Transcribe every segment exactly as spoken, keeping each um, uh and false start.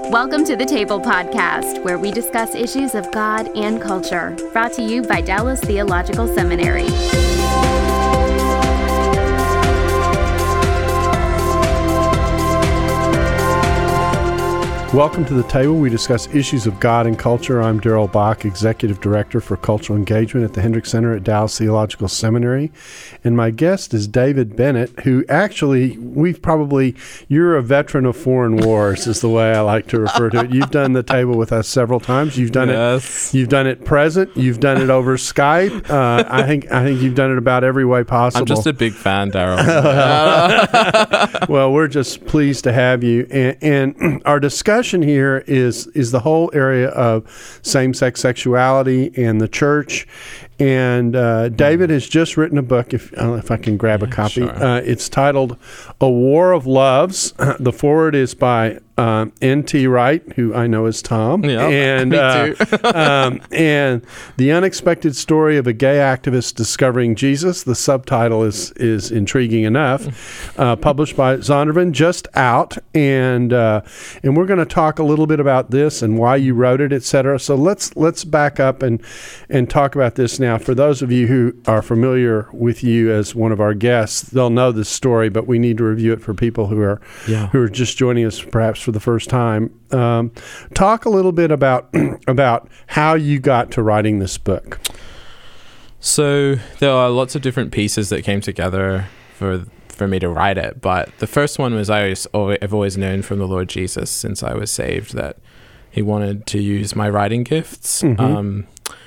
Welcome to the Table Podcast, where we discuss issues of God and culture, brought to you by Dallas Theological Seminary. Welcome to the Table. We discuss issues of God and culture. I'm Daryl Bach, Executive Director for Cultural Engagement at the Hendricks Center at Dallas Theological Seminary. And my guest is David Bennett, who actually, we've probably, you're a veteran of foreign wars, is the way I like to refer to it. You've done the Table with us several times. You've done yes. it You've done it present. You've done it over Skype. Uh, I think I think you've done it about every way possible. I'm just a big fan, Daryl. Well, we're just pleased to have you. And, and our discussion here is is the whole area of same-sex sexuality and the church. And uh, David has just written a book, if uh, if I can grab a copy. Sure. Uh, it's titled A War of Loves. The foreword is by um, N T Wright, who I know is Tom. Yeah, and, me uh, too. um, and The Unexpected Story of a Gay Activist Discovering Jesus. The subtitle is is intriguing enough. Uh, published by Zondervan, just out. And uh, and we're going to talk a little bit about this and why you wrote it, et cetera. So let's let's back up and and talk about this now. For those of you who are familiar with you as one of our guests, they'll know this story, but we need to review it for people who are yeah. who are just joining us perhaps for the first time. Um, talk a little bit about about how you got to writing this book. So there are lots of different pieces that came together for for me to write it, but the first one was I was always, I've always known from the Lord Jesus since I was saved that He wanted to use my writing gifts. Mm-hmm. Um,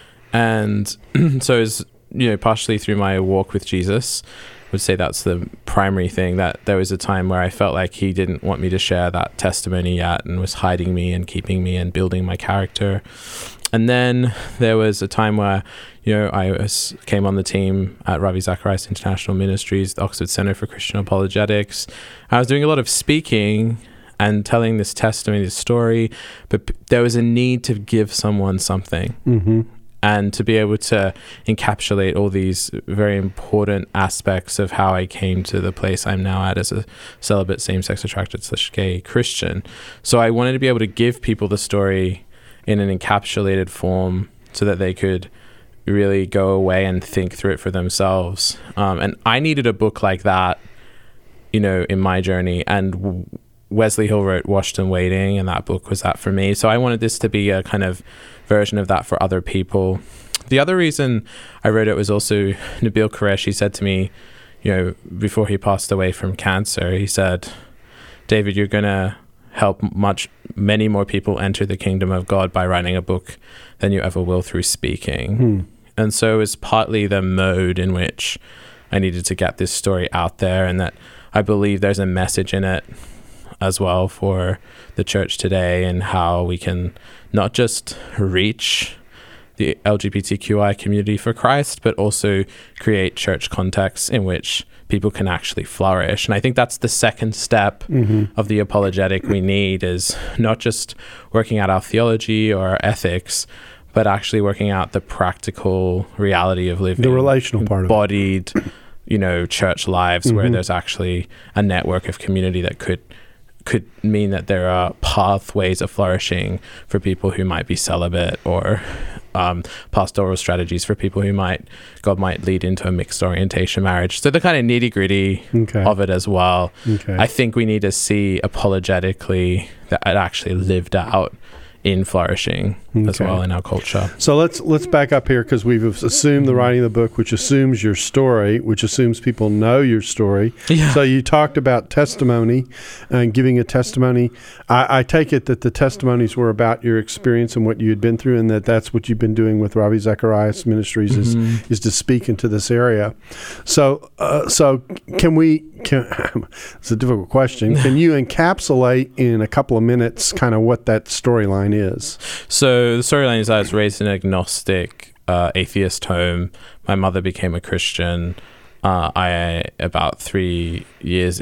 And so it's, you know, partially through my walk with Jesus, I would say that's the primary thing, that there was a time where I felt like He didn't want me to share that testimony yet and was hiding me and keeping me and building my character. And then there was a time where, you know, I was, came on the team at Ravi Zacharias International Ministries, the Oxford Center for Christian Apologetics. I was doing a lot of speaking and telling this testimony, this story, but there was a need to give someone something. Mm-hmm. And to be able to encapsulate all these very important aspects of how I came to the place I'm now at as a celibate, same-sex attracted slash gay Christian. So I wanted to be able to give people the story in an encapsulated form so that they could really go away and think through it for themselves. Um, and I needed a book like that, you know, in my journey. And Wesley Hill wrote Washed and Waiting, and that book was that for me. So I wanted this to be a kind of version of that for other people. The other reason I wrote it was also Nabil Qureshi said to me, you know, before he passed away from cancer, he said, David, you're going to help much, many more people enter the kingdom of God by writing a book than you ever will through speaking. Hmm. And so it was partly the mode in which I needed to get this story out there, and that I believe there's a message in it as well for the church today, and how we can not just reach the L G B T Q I community for Christ, but also create church contexts in which people can actually flourish. And I think that's the second step mm-hmm. of the apologetic we need, is not just working out our theology or our ethics, but actually working out the practical reality of living the relational part of it. Embodied, you know, church lives mm-hmm. where there's actually a network of community that could could mean that there are pathways of flourishing for people who might be celibate, or um, pastoral strategies for people who might, God might lead into a mixed orientation marriage. So the kind of nitty gritty okay. of it as well. Okay. I think we need to see apologetically that it actually lived out in flourishing okay. as well in our culture. So let's let's back up here, because we've assumed the writing of the book, which assumes your story, which assumes people know your story. Yeah. So you talked about testimony and giving a testimony. I, I take it that the testimonies were about your experience and what you had been through, and that that's what you've been doing with Ravi Zacharias Ministries is mm-hmm. is to speak into this area. So uh, so can we? Can, it's a difficult question. Can you encapsulate in a couple of minutes kind of what that storyline is? So the storyline is I was raised in an agnostic, uh, atheist home. My mother became a Christian. Uh, I about three years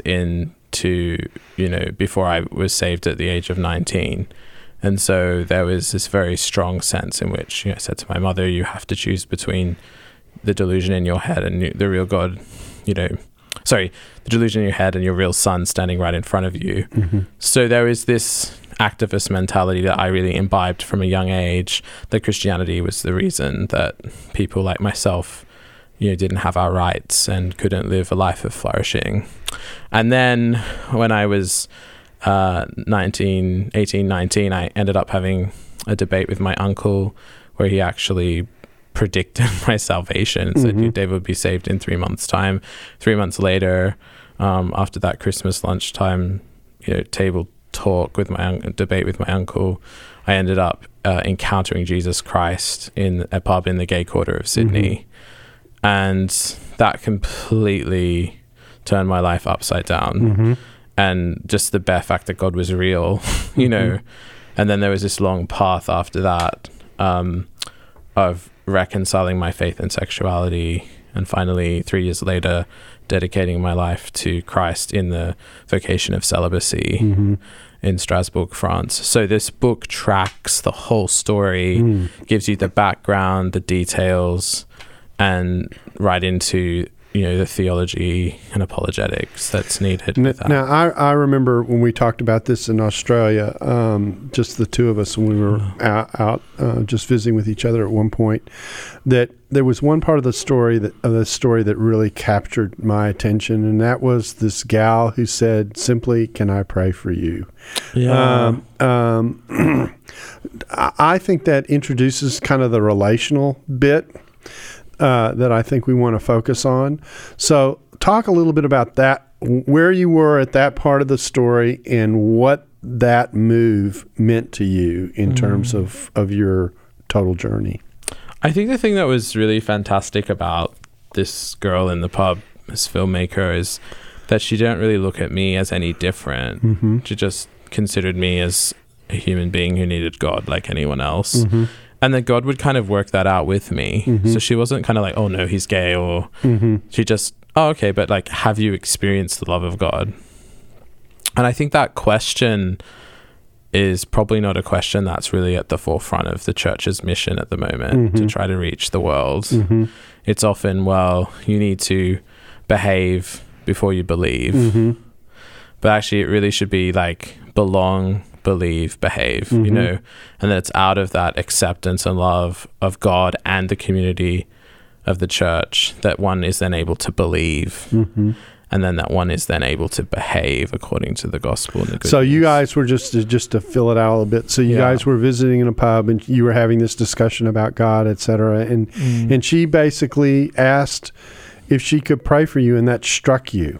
into, you know, before I was saved at the age of nineteen. And so there was this very strong sense in which, you know, I said to my mother, you have to choose between the delusion in your head and the real God, you know, sorry, the delusion in your head and your real son standing right in front of you. Mm-hmm. So there is this activist mentality that I really imbibed from a young age, that Christianity was the reason that people like myself, you know, didn't have our rights and couldn't live a life of flourishing. And then when I was uh, nineteen, eighteen, nineteen, I ended up having a debate with my uncle where he actually predicted my salvation and said, mm-hmm. David would be saved in three months' time. Three months later, um, after that Christmas lunchtime, you know, table talk with my un- debate with my uncle, I ended up uh, encountering Jesus Christ in a pub in the gay quarter of Sydney. Mm-hmm. And that completely turned my life upside down. Mm-hmm. And just the bare fact that God was real, you mm-hmm. know. And then there was this long path after that um, of reconciling my faith and sexuality. And finally, three years later, dedicating my life to Christ in the vocation of celibacy mm-hmm. in Strasbourg, France. So this book tracks the whole story, mm. gives you the background, the details, and right into, you know, the theology and apologetics that's needed. Now, with that. now I, I remember when we talked about this in Australia, um, just the two of us, when we were out, out uh, just visiting with each other at one point, that there was one part of the story that of the story that really captured my attention, and that was this gal who said simply, "Can I pray for you?" Yeah. Um, um, I think that introduces kind of the relational bit Uh, that I think we want to focus on. So talk a little bit about that, where you were at that part of the story and what that move meant to you in mm. terms of, of your total journey. I think the thing that was really fantastic about this girl in the pub, this filmmaker, is that she didn't really look at me as any different. Mm-hmm. She just considered me as a human being who needed God like anyone else. Mm-hmm. And then God would kind of work that out with me. Mm-hmm. So she wasn't kind of like, oh no, he's gay, or mm-hmm. she just, oh, okay, but like, have you experienced the love of God? And I think that question is probably not a question that's really at the forefront of the church's mission at the moment, mm-hmm. to try to reach the world. Mm-hmm. It's often, well, you need to behave before you believe. Mm-hmm. But actually it really should be like belong, believe, behave, mm-hmm. you know, and that it's out of that acceptance and love of God and the community of the church that one is then able to believe, mm-hmm. and then that one is then able to behave according to the gospel and the good So news. You guys were just to, just to fill it out a little bit. So you yeah. guys were visiting in a pub and you were having this discussion about God, et cetera. And mm. and she basically asked if she could pray for you, and that struck you.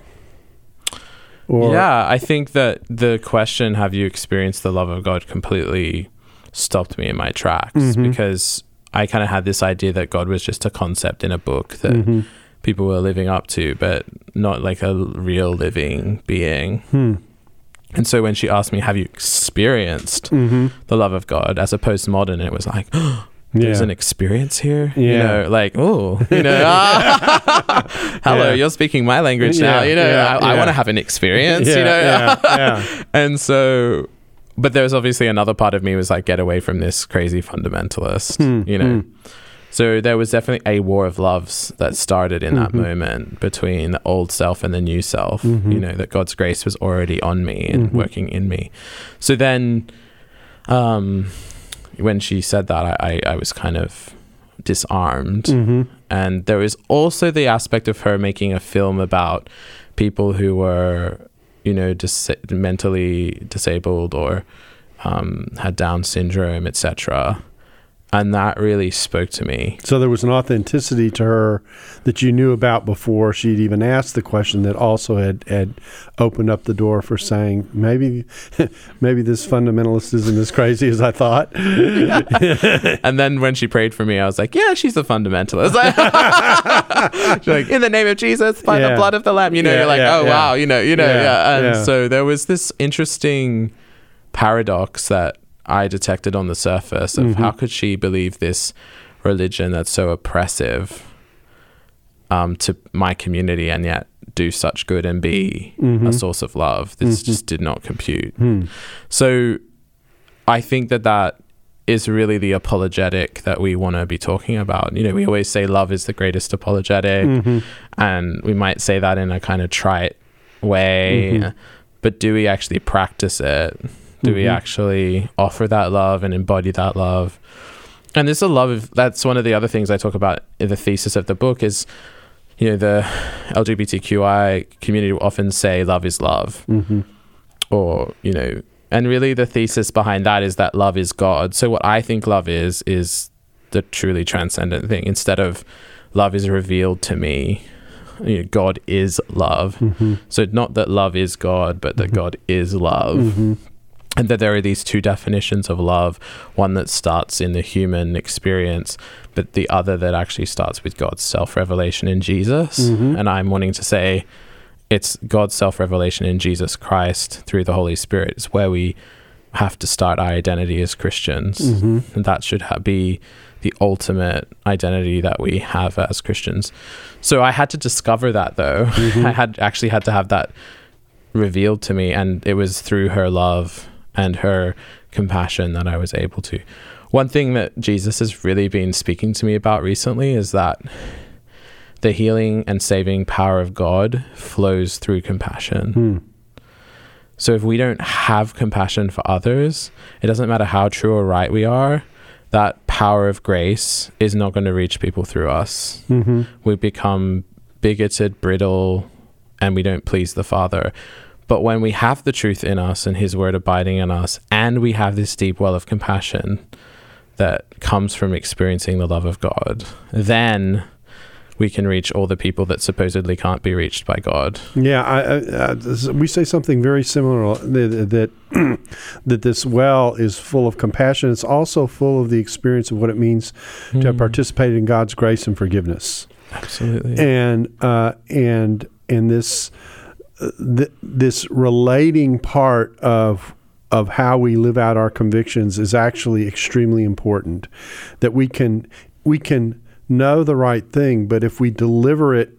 Or, yeah, I think that the question, have you experienced the love of God, completely stopped me in my tracks, mm-hmm. because I kind of had this idea that God was just a concept in a book that mm-hmm. people were living up to, but not like a real living being. Hmm. And so when she asked me, have you experienced mm-hmm. the love of God, as a postmodern, it was like, oh, there's yeah. an experience here, yeah. you know, like, oh, you know, ah, hello, yeah. you're speaking my language yeah. now, you know, yeah. I, I yeah. want to have an experience, yeah. you know, yeah. Yeah. And so, but there was obviously another part of me was like, get away from this crazy fundamentalist, hmm. you know. Hmm. So there was definitely a war of loves that started in mm-hmm. that moment between the old self and the new self, mm-hmm. you know, that God's grace was already on me and mm-hmm. working in me. So then, um, when she said that, I, I, I was kind of disarmed. Mm-hmm. And there was also the aspect of her making a film about people who were, you know, dis- mentally disabled or um, had Down syndrome, et cetera. And that really spoke to me. So there was an authenticity to her that you knew about before she'd even asked the question, that also had, had opened up the door for saying, maybe maybe this fundamentalist isn't as crazy as I thought. And then when she prayed for me, I was like, yeah, she's a fundamentalist. She's like, in the name of Jesus, by yeah. the blood of the Lamb. You know, yeah, you're like, yeah, oh, yeah. wow, you know, you know. Yeah, yeah. And yeah. so there was this interesting paradox that I detected on the surface of mm-hmm. how could she believe this religion that's so oppressive um, to my community and yet do such good and be mm-hmm. a source of love. This mm-hmm. just did not compute. Mm. So I think that that is really the apologetic that we want to be talking about. You know, we always say love is the greatest apologetic, mm-hmm. and we might say that in a kind of trite way, mm-hmm. but do we actually practice it? Do Mm-hmm. we actually offer that love and embody that love? And this is a love of, that's one of the other things I talk about in the thesis of the book is, you know, the L G B T Q I community will often say love is love. Mm-hmm. Or, you know, and really the thesis behind that is that love is God. So what I think love is, is the truly transcendent thing. Instead of love is revealed to me, you know, God is love. Mm-hmm. So not that love is God, but that Mm-hmm. God is love. Mm-hmm. And that there are these two definitions of love, one that starts in the human experience, but the other that actually starts with God's self-revelation in Jesus. Mm-hmm. And I'm wanting to say it's God's self-revelation in Jesus Christ through the Holy Spirit. It's where we have to start our identity as Christians. Mm-hmm. And that should ha- be the ultimate identity that we have as Christians. So I had to discover that, though. Mm-hmm. I had actually had to have that revealed to me, and it was through her love and her compassion that I was able to. One thing that Jesus has really been speaking to me about recently is that the healing and saving power of God flows through compassion. Hmm. So if we don't have compassion for others, it doesn't matter how true or right we are, that power of grace is not going to reach people through us. Mm-hmm. We become bigoted, brittle, and we don't please the Father. But when we have the truth in us and his word abiding in us, and we have this deep well of compassion that comes from experiencing the love of God, then we can reach all the people that supposedly can't be reached by God. Yeah, I, I, I, we say something very similar, that that, that this well is full of compassion. It's also full of the experience of what it means mm. to have participated in God's grace and forgiveness. Absolutely. And uh, and and this uh, th- this relating part of of how we live out our convictions is actually extremely important. That we can we can know the right thing, but if we deliver it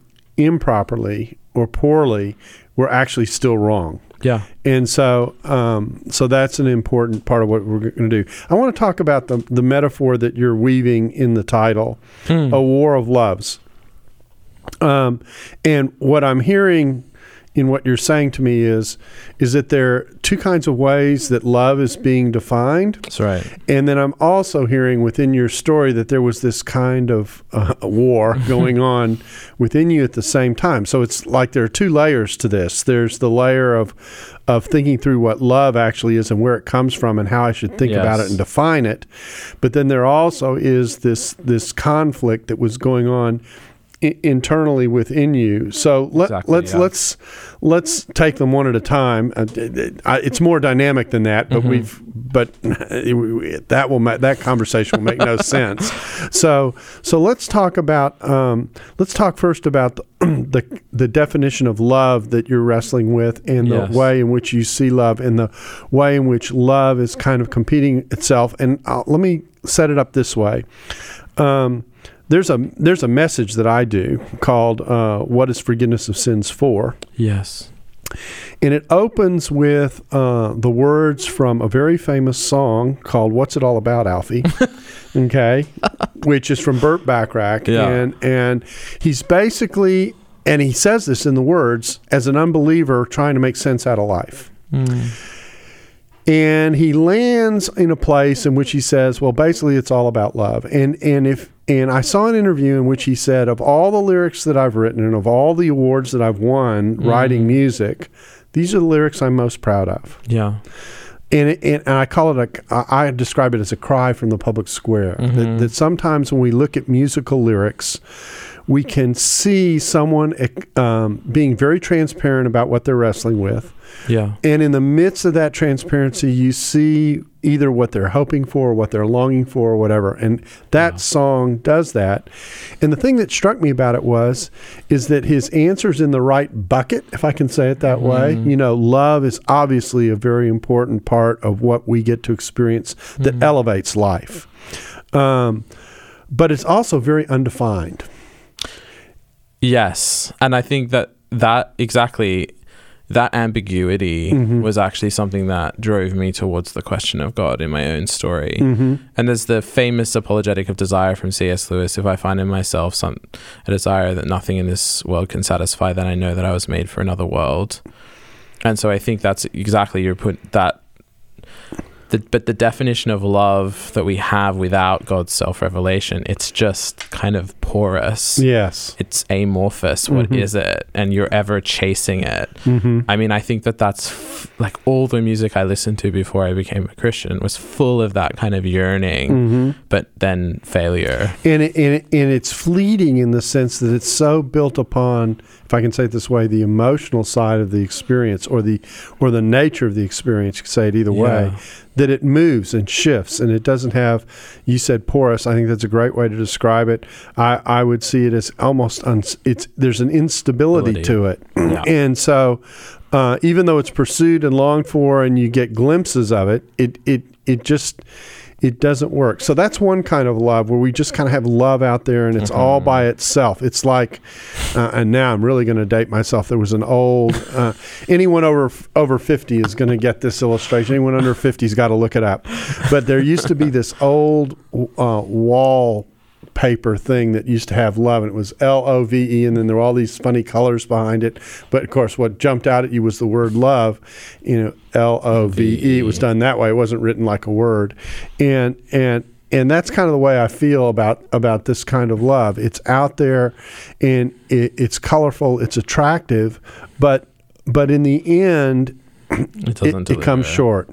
improperly or poorly, we're actually still wrong. Yeah. And so um, so that's an important part of what we're going to do. I want to talk about the, the metaphor that you're weaving in the title, mm. A War of Loves. Um, and what I'm hearing in what you're saying to me is is that there are two kinds of ways that love is being defined. That's right. And then I'm also hearing within your story that there was this kind of uh, war going on within you at the same time. So it's like there are two layers to this. There's the layer of of thinking through what love actually is and where it comes from and how I should think yes. about it and define it. But then there also is this this conflict that was going on internally within you. So let, exactly, let's yeah. let's let's take them one at a time. Uh, it, it, I, it's more dynamic than that, but mm-hmm. we've but it, that will ma- that conversation will make no sense. So so let's talk about um, let's talk first about the, the the definition of love that you're wrestling with, and the yes. way in which you see love, and the way in which love is kind of competing itself. And I'll, let me set it up this way. Um, There's a there's a message that I do called uh, "What is Forgiveness of Sins For?" Yes, and it opens with uh, the words from a very famous song called "What's It All About, Alfie?" Okay, which is from Burt Bacharach, yeah. and and he's basically and he says this in the words as an unbeliever trying to make sense out of life. Mm. And he lands in a place in which he says, well, basically it's all about love. And and if and I saw an interview in which he said, of all the lyrics that I've written and of all the awards that I've won mm. writing music, these are the lyrics I'm most proud of. Yeah. And, it, and I call it a, I describe it as a cry from the public square. Mm-hmm. That, that sometimes when we look at musical lyrics, we can see someone um, being very transparent about what they're wrestling with. Yeah. And in the midst of that transparency, you see either what they're hoping for, or what they're longing for, or whatever. And that yeah. song does that. And the thing that struck me about it was, is that his answer's in the right bucket, if I can say it that mm. way. You know, love is obviously a very important part of what we get to experience that mm. elevates life. Um, but it's also very undefined. Yes. And I think that that exactly... that ambiguity mm-hmm. was actually something that drove me towards the question of God in my own story. Mm-hmm. And there's the famous apologetic of desire from C S Lewis. If I find in myself some a desire that nothing in this world can satisfy, then I know that I was made for another world. And so I think that's exactly your put that The, but the definition of love that we have without God's self-revelation, it's just kind of porous. Yes. It's amorphous. What Mhm. is it? And you're ever chasing it. Mm-hmm. I mean, I think that that's f- like all the music I listened to before I became a Christian was full of that kind of yearning, Mm-hmm. but then failure. And, it, and, it, and it's fleeting in the sense that it's so built upon, if I can say it this way, the emotional side of the experience, or the or the nature of the experience. You can say it either way. Yeah. That it moves and shifts, and it doesn't have, you said porous. I think that's a great way to describe it. I, I would see it as almost, uns, it's there's an instability Ability. to it. Yeah. And so uh, even though it's pursued and longed for and you get glimpses of it, it, it, it just, it doesn't work. So that's one kind of love where we just kind of have love out there and it's Mm-hmm. all by itself. It's like, uh, and now I'm really going to date myself. There was an old, uh, anyone over over fifty is going to get this illustration. Anyone under fifty's got to look it up. But there used to be this old uh, wall paper thing that used to have love, and it was L O V E, and then there were all these funny colors behind it. But of course, what jumped out at you was the word love. You know, L O V E. It was done that way. It wasn't written like a word, and and and that's kind of the way I feel about about this kind of love. It's out there, and it, it's colorful. It's attractive, but but in the end, It it, doesn't it comes deliver. short.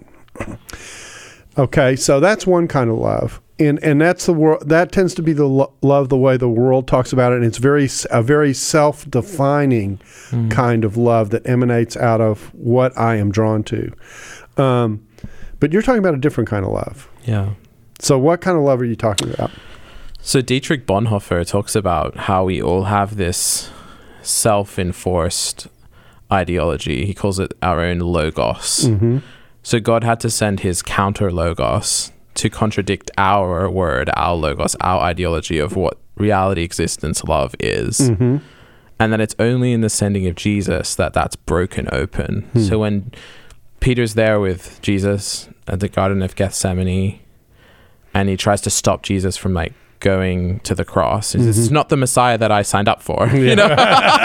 Okay, so that's one kind of love. And and that's the world. That tends to be the lo- love the way the world talks about it, and it's very s- a very self-defining Mm. kind of love that emanates out of what I am drawn to. Um, but you're talking about a different kind of love. Yeah. So what kind of love are you talking about? So Dietrich Bonhoeffer talks about how we all have this self-enforced ideology. He calls it our own logos. Mm-hmm. So God had to send his counter logos to contradict our word, our logos, our ideology of what reality, existence, love is. Mm-hmm. And then it's only in the sending of Jesus that that's broken open. Hmm. So when Peter's there with Jesus at the Garden of Gethsemane, and he tries to stop Jesus from like going to the cross, he says, Mhm. it's not the Messiah that I signed up for. You know,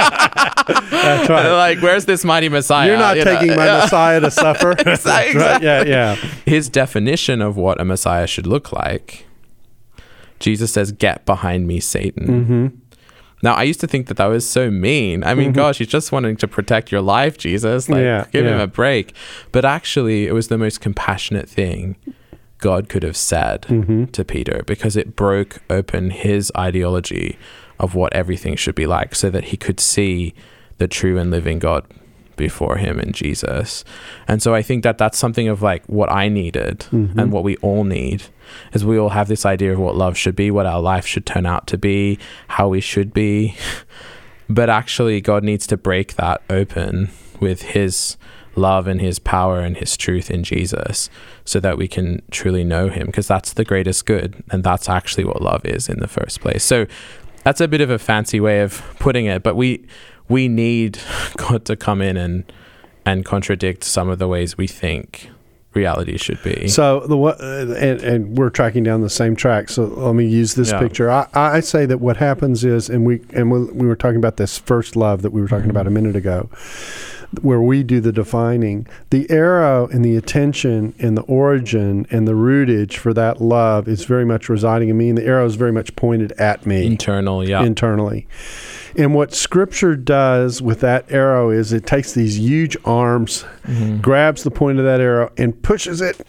That's right. like, where's this mighty Messiah? You're not You know? taking my Messiah to suffer. That's right. Exactly. Yeah, yeah. His definition of what a Messiah should look like, Jesus says, "Get behind me, Satan." Mm-hmm. Now, I used to think that that was so mean. I mean, Mhm. gosh, he's just wanting to protect your life, Jesus. Like, Yeah, give him yeah. a break. But actually, it was the most compassionate thing God could have said Mm-hmm. to Peter, because it broke open his ideology of what everything should be like, so that he could see the true and living God before him in Jesus. And so I think that that's something of like what I needed Mhm. and what we all need, is we all have this idea of what love should be, what our life should turn out to be, how we should be. But actually God needs to break that open with his love and his power and his truth in Jesus, so that we can truly know him, because that's the greatest good, and that's actually what love is in the first place. So that's a bit of a fancy way of putting it, but we we need God to come in and and contradict some of the ways we think reality should be. So the what, uh, and, and we're tracking down the same track. So let me use this Yeah. picture. I, I say that what happens is, and we and we, we were talking about this first love that we were talking Mhm. about a minute ago, where we do the defining. The arrow and the attention and the origin and the rootage for that love is very much residing in me, and the arrow is very much pointed at me. Internal, yeah. Internally. And what Scripture does with that arrow is it takes these huge arms, Mhm. grabs the point of that arrow, and pushes it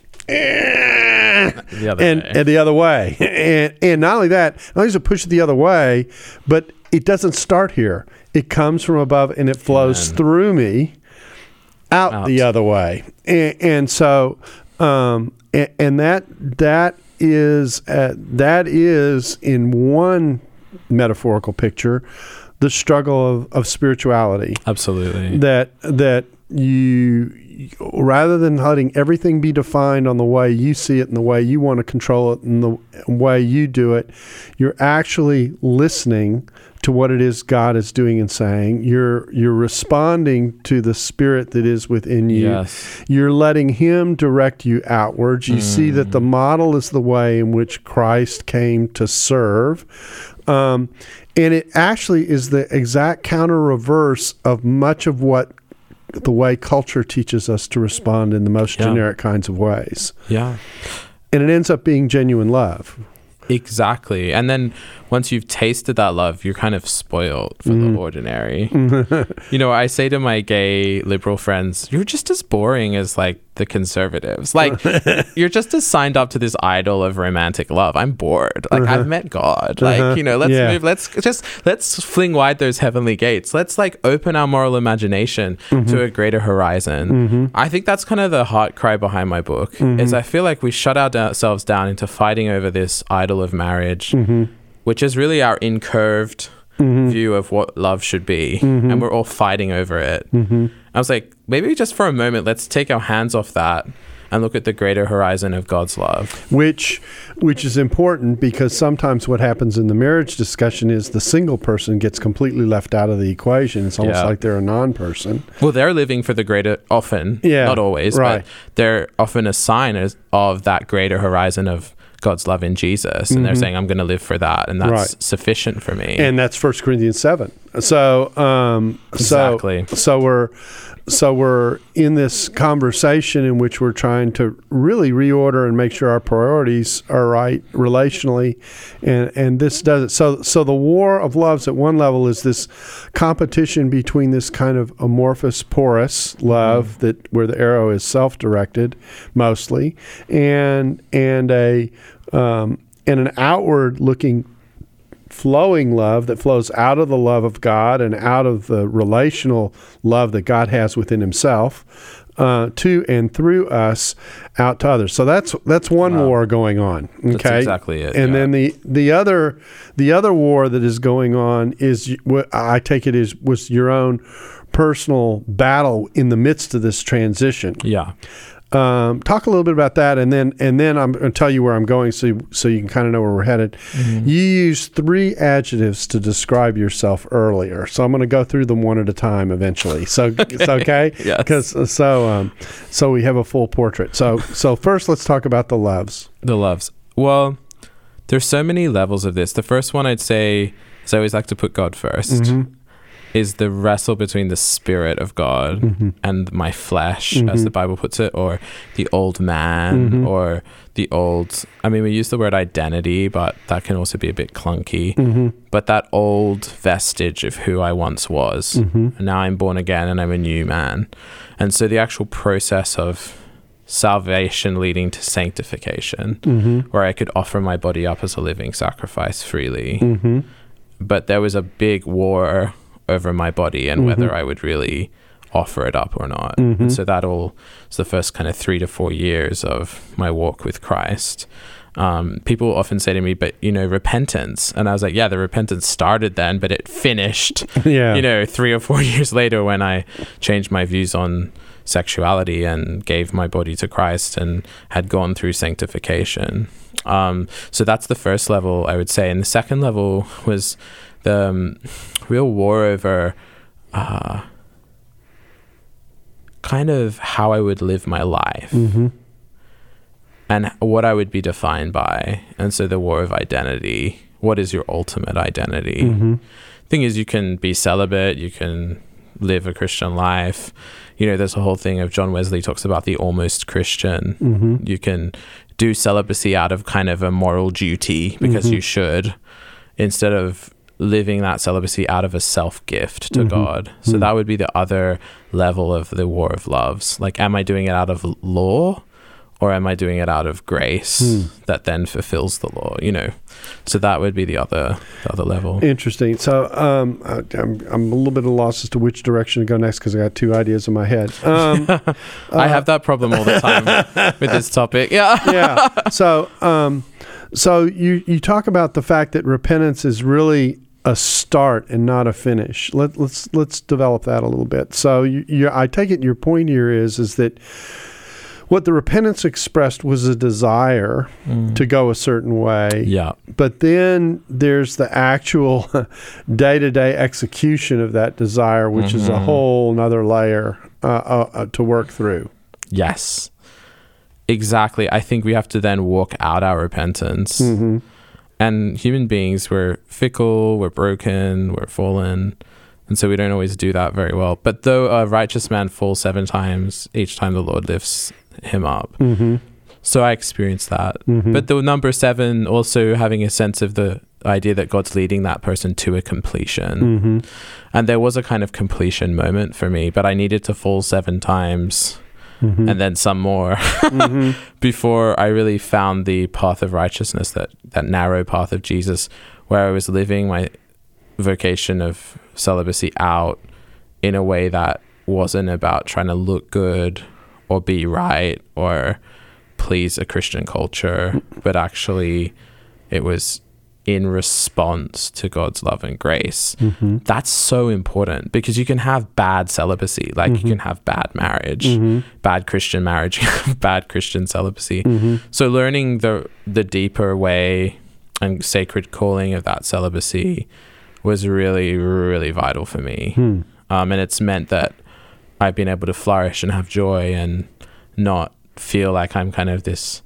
The other and, way. and the other way. And and not only that, not only does it push it the other way, but it doesn't start here. It comes from above and it flows Amen. through me out, Out. the other way. And, and so, um, and, and that that is uh, that is in one metaphorical picture the struggle of, of spirituality. Absolutely. That that you, rather than letting everything be defined on the way you see it and the way you want to control it and the way you do it, you're actually listening to what it is God is doing and saying. You're you're responding to the Spirit that is within you. Yes. You're letting Him direct you outwards. You see that the model is the way in which Christ came to serve. Um, and it actually is the exact counter reverse of much of what the way culture teaches us to respond in the most Yeah. generic kinds of ways. Yeah. And it ends up being genuine love. Exactly. And then once you've tasted that love, you're kind of spoiled for Mm. the ordinary. You know, I say to my gay liberal friends, you're just as boring as like the conservatives. Like you're just as signed up to this idol of romantic love. I'm bored. Like Uh-huh. I've met God. Like, Uh-huh. you know, let's Yeah. move. Let's just, let's fling wide those heavenly gates. Let's like open our moral imagination Mm-hmm. to a greater horizon. I think that's kind of the heart cry behind my book Mm-hmm. is I feel like we shut our- ourselves down into fighting over this idol of marriage, Mm-hmm. which is really our incurved view of what love should be. Mm-hmm. And we're all fighting over it. I was like, maybe just for a moment, let's take our hands off that and look at the greater horizon of God's love. Which which is important because sometimes what happens in the marriage discussion is the single person gets completely left out of the equation. It's almost Yeah. like they're a non-person. Well, they're living for the greater, often, Yeah, not always, right. but they're often a sign as- of that greater horizon of God's love in Jesus. And they're saying, I'm going to live for that. And that's Right. sufficient for me. And that's First Corinthians seven. So, um, Exactly. so, so we're, so we're in this conversation in which we're trying to really reorder and make sure our priorities are right relationally, and and this does it. So, so the war of loves at one level is this competition between this kind of amorphous, porous love that where the arrow is self-directed mostly, and and a um, and an outward-looking flowing love that flows out of the love of God and out of the relational love that God has within himself uh, to and through us out to others. So that's that's one Wow. war going on. Okay, That's exactly it, And yeah. then the the other the other war that is going on is what I take it is was your own personal battle in the midst of this transition. Yeah. Um, talk a little bit about that, and then and then I'm going to tell you where I'm going, so so you can kind of know where we're headed. Mm-hmm. You used three adjectives to describe yourself earlier, so I'm going to go through them one at a time eventually. So it's okay, Yes. because so um, so we have a full portrait. So so first, let's talk about the loves. The loves. Well, there's so many levels of this. The first one I'd say is I always like to put God 1st Mm-hmm. is the wrestle between the spirit of God Mm-hmm. and my flesh, as the Bible puts it, or the old man, Mhm. or the old, I mean, we use the word identity, but that can also be a bit clunky. Mm-hmm. But that old vestige of who I once was. Mm-hmm. And now I'm born again and I'm a new man. And so the actual process of salvation leading to sanctification, Mm-hmm. where I could offer my body up as a living sacrifice freely. Mm-hmm. But there was a big war over my body and Mhm. whether I would really offer it up or not. Mhm. And so that all was the first kind of three to four years of my walk with Christ. Um, people often say to me, but, you know, repentance. And I was like, yeah, the repentance started then, but it finished, Yeah. you know, three or four years later when I changed my views on sexuality and gave my body to Christ and had gone through sanctification. Um, so that's the first level, I would say. And the second level was the um, real war over uh, kind of how I would live my life Mm-hmm. and what I would be defined by. And so the war of identity. What is your ultimate identity? Mm-hmm. Thing is, you can be celibate, you can live a Christian life. You know, there's a whole thing of John Wesley talks about the almost Christian. Mm-hmm. You can do celibacy out of kind of a moral duty because Mhm. you should, instead of living that celibacy out of a self-gift to Mhm. God. So Mhm. that would be the other level of the war of loves. Like, am I doing it out of law or am I doing it out of grace Hmm. that then fulfills the law, you know? So that would be the other the other level. Interesting. So um, I, I'm I'm a little bit at a loss as to which direction to go next because I got two ideas in my head. Um, I have that problem all the time with this topic. Yeah. yeah. So um, so you you talk about the fact that repentance is really a start and not a finish. Let, let's let's develop that a little bit. So you, you I take it your point here is is that what the repentance expressed was a desire Mm. to go a certain way. Yeah. But then there's the actual day-to-day execution of that desire, which is a Mhm. whole nother layer uh, uh, uh, to work through. Yes. Exactly. I think we have to then walk out our repentance. Mm-hmm. And human beings, we're fickle, we're broken, we're fallen. And so we don't always do that very well. But though a righteous man falls seven times, each time the Lord lifts him up. Mm-hmm. So I experienced that. Mm-hmm. But the number seven, also having a sense of the idea that God's leading that person to a completion. Mm-hmm. And there was a kind of completion moment for me, but I needed to fall seven times mm-hmm. and then some more mm-hmm. before I really found the path of righteousness, that, that narrow path of Jesus, where I was living my vocation of celibacy out in a way that wasn't about trying to look good or be right or please a Christian culture, but actually it was in response to God's love and grace. Mm-hmm. That's so important, because you can have bad celibacy, like mm-hmm. you can have bad marriage, mm-hmm. bad Christian marriage, bad Christian celibacy. Mm-hmm. So learning the the deeper way and sacred calling of that celibacy was really, really vital for me. Hmm. Um, and it's meant that I've been able to flourish and have joy and not feel like I'm kind of this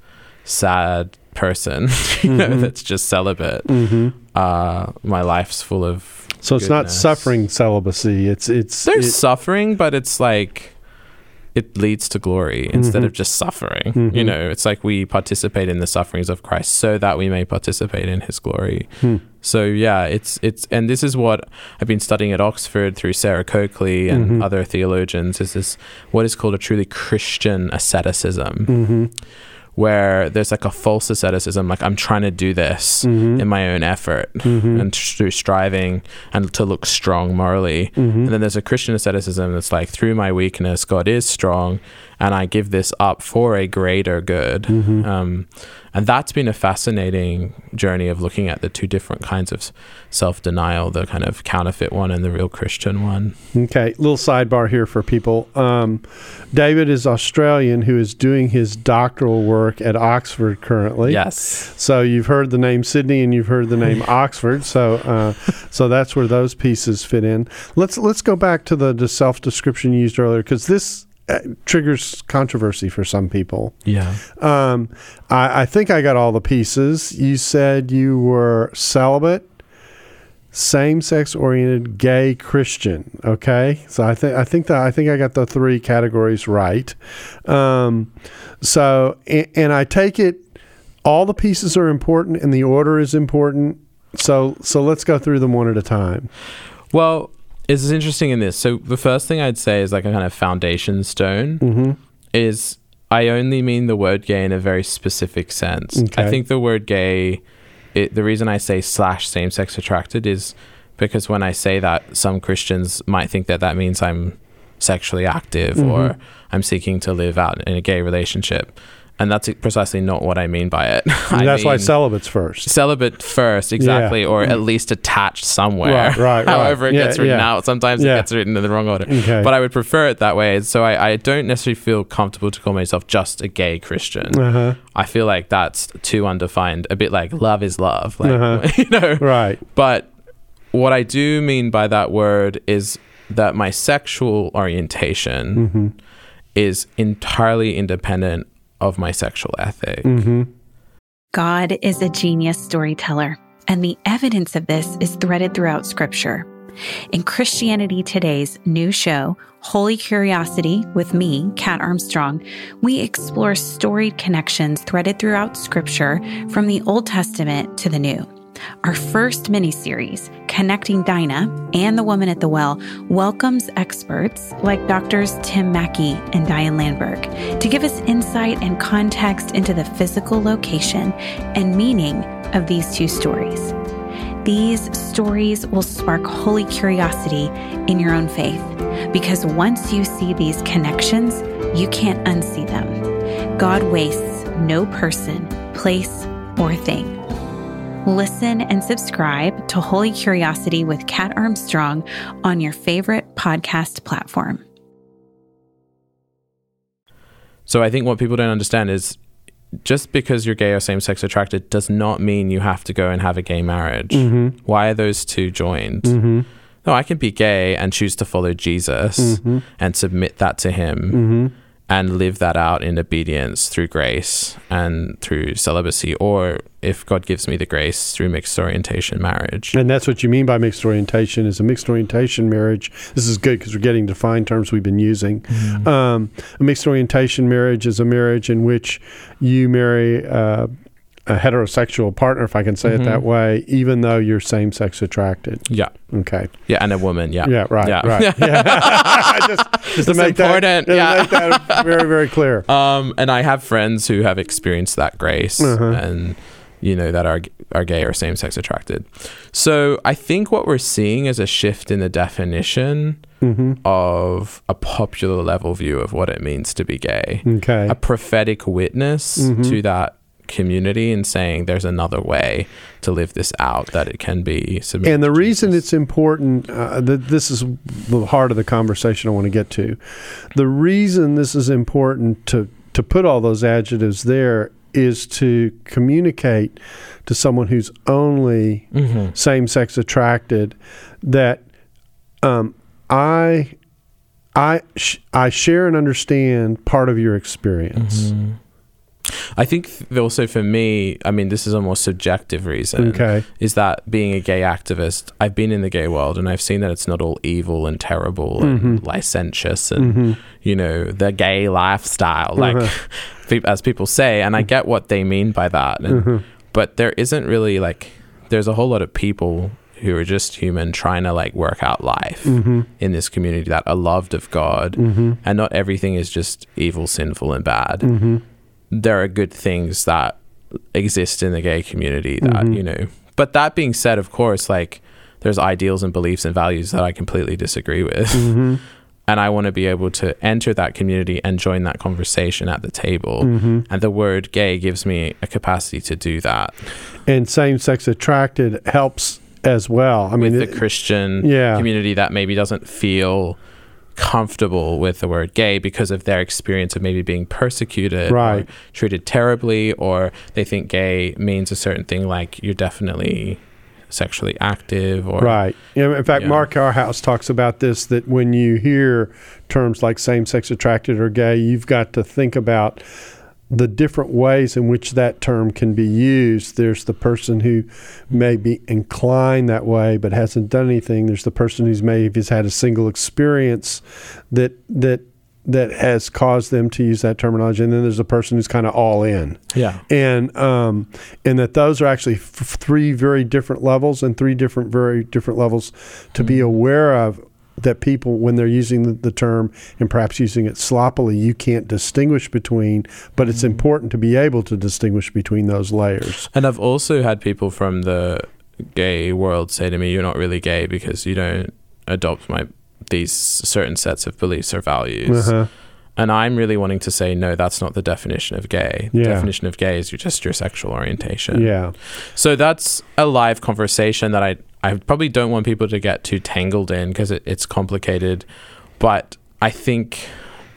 sad person, you mm-hmm. know, that's just celibate. Mm-hmm. Uh, my life's full of So it's goodness. not suffering celibacy. It's it's There's it, suffering, but it's like it leads to glory instead mm-hmm. of just suffering. Mm-hmm. You know, it's like we participate in the sufferings of Christ so that we may participate in his glory. Hmm. So yeah, it's it's and this is what I've been studying at Oxford through Sarah Coakley and mm-hmm. other theologians, is this what is called a truly Christian asceticism. Mm-hmm. Where there's like a false asceticism, like I'm trying to do this mm-hmm. in my own effort mm-hmm. and through striving and to look strong morally. Mm-hmm. And then there's a Christian asceticism that's like, through my weakness, God is strong, and I give this up for a greater good. Mm-hmm. Um, and that's been a fascinating journey of looking at the two different kinds of self-denial, the kind of counterfeit one and the real Christian one. Okay, little sidebar here for people. Um, David is Australian, who is doing his doctoral work at Oxford currently. Yes. So you've heard the name Sydney and you've heard the name Oxford. So uh, so that's where those pieces fit in. Let's let's go back to the, the self-description you used earlier, because this uh, triggers controversy for some people. Yeah. Um, I, I think I got all the pieces. You said you were celibate, same-sex oriented, gay Christian. Okay, so I think I think that I think I got the three categories right. Um, so and, and I take it all the pieces are important and the order is important. So so let's go through them one at a time. Well, it's interesting in this. So the first thing I'd say is like a kind of foundation stone Mm-hmm. is I only mean the word gay in a very specific sense. Okay. I think the word gay, it, the reason I say slash same-sex attracted is because when I say that, some Christians might think that that means I'm sexually active Mm-hmm. or I'm seeking to live out in a gay relationship. And that's precisely not what I mean by it. I That's why mean celibate's first. celibate first, exactly, Yeah. or at least attached somewhere. Right, right, However right. it Yeah, gets written yeah. out. Sometimes Yeah. it gets written in the wrong order. Okay. But I would prefer it that way. So I, I don't necessarily feel comfortable to call myself just a gay Christian. Uh-huh. I feel like that's too undefined. A bit like love is love. Like, Uh-huh. you know? Right. But what I do mean by that word is that my sexual orientation Mm-hmm. is entirely independent of my sexual ethic. Mm-hmm. God is a genius storyteller, and the evidence of this is threaded throughout Scripture. In Christianity Today's new show, Holy Curiosity, with me, Kat Armstrong, we explore storied connections threaded throughout Scripture from the Old Testament to the New. Our first mini-series, Connecting Dinah and the Woman at the Well, welcomes experts like Doctors Tim Mackey and Diane Landberg to give us insight and context into the physical location and meaning of these two stories. These stories will spark holy curiosity in your own faith, because once you see these connections, you can't unsee them. God wastes no person, place, or thing. Listen and subscribe to Holy Curiosity with Kat Armstrong on your favorite podcast platform. So I think what people don't understand is just because you're gay or same-sex attracted does not mean you have to go and have a gay marriage. Mm-hmm. Why are those two joined? Mm-hmm. No, I can be gay and choose to follow Jesus Mm-hmm. and submit that to him Mm-hmm. and live that out in obedience through grace and through celibacy, or if God gives me the grace through mixed orientation marriage. And that's what you mean by mixed orientation, is a mixed orientation marriage. This is good because we're getting defined terms we've been using. Mm-hmm. Um, a mixed orientation marriage is a marriage in which you marry uh, a heterosexual partner, if I can say mm-hmm. it that way, even though you're same-sex attracted. Yeah. Okay. Yeah, and a woman. Yeah. Yeah. Right. Yeah. Right. Yeah. just just to make important. that, yeah. make that very, very clear. Um, and I have friends who have experienced that grace, uh-huh. and you know that are are gay or same-sex attracted. So I think what we're seeing is a shift in the definition mm-hmm. of a popular level view of what it means to be gay. Okay. A prophetic witness mm-hmm. to that community and saying there's another way to live this out, that it can be submitted. And the to reason Jesus. it's important, uh, that this is the heart of the conversation I want to get to. The reason this is important to, to put all those adjectives there is to communicate to someone who's only mm-hmm. same-sex attracted that um, I, I, sh- I share and understand part of your experience. Mm-hmm. I think also for me, I mean, this is a more subjective reason, okay. is that being a gay activist, I've been in the gay world and I've seen that it's not all evil and terrible mm-hmm. and licentious and, mm-hmm. you know, the gay lifestyle, like uh-huh. as people say, and I get what they mean by that. And, mm-hmm. But there isn't really like, there's a whole lot of people who are just human trying to like work out life mm-hmm. in this community that are loved of God, mm-hmm. and not everything is just evil, sinful and bad. Mm-hmm. There are good things that exist in the gay community that, mm-hmm. you know, but that being said, of course, like there's ideals and beliefs and values that I completely disagree with. Mm-hmm. And I want to be able to enter that community and join that conversation at the table. Mm-hmm. And the word gay gives me a capacity to do that. And same-sex attracted helps as well. I mean, with the it, Christian yeah. community that maybe doesn't feel comfortable with the word gay because of their experience of maybe being persecuted right. or treated terribly, or they think gay means a certain thing, like you're definitely sexually active, or right. You know, in fact, yeah. Mark Carhouse talks about this, that when you hear terms like same-sex attracted or gay, you've got to think about the different ways in which that term can be used. There's the person who may be inclined that way but hasn't done anything. There's the person who's maybe has had a single experience that that that has caused them to use that terminology, and then there's a person who's kind of all in. Yeah, and um, and that those are actually f- three very different levels and three different very different levels to mm-hmm. be aware of. That people, when they're using the, the term and perhaps using it sloppily, you can't distinguish between, but it's mm. important to be able to distinguish between those layers. And I've also had people from the gay world say to me, you're not really gay because you don't adopt my these certain sets of beliefs or values. Uh-huh. And I'm really wanting to say, no, that's not the definition of gay. Yeah. The definition of gay is just your sexual orientation. Yeah. So that's a live conversation that I I probably don't want people to get too tangled in because it, it's complicated. But I think